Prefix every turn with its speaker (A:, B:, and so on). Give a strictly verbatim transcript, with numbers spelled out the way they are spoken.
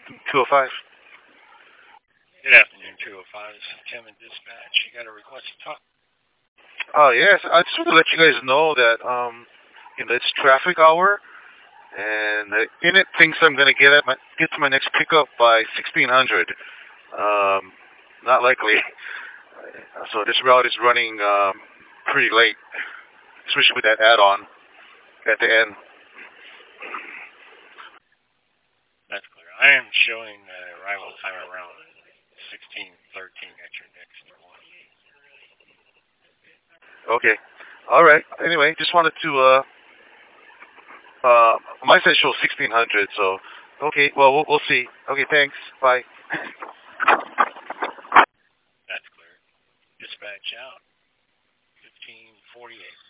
A: two oh five.
B: Good afternoon, two oh five. This is Tim in dispatch. You got a request to talk?
A: Oh yes, I just want to let you guys know that um, you know, it's traffic hour, and the Init thinks I'm gonna get at my get to my next pickup by sixteen hundred. Um, not likely. So this route is running um, pretty late, especially with that add-on at the end.
B: That's clear. I am showing the arrival time around sixteen thirteen at your next one.
A: Okay. All right. Anyway, just wanted to. Uh, uh, my site shows sixteen hundred. So, okay. Well, we'll we'll see. Okay. Thanks. Bye.
B: That's clear. Dispatch out. fifteen forty-eight.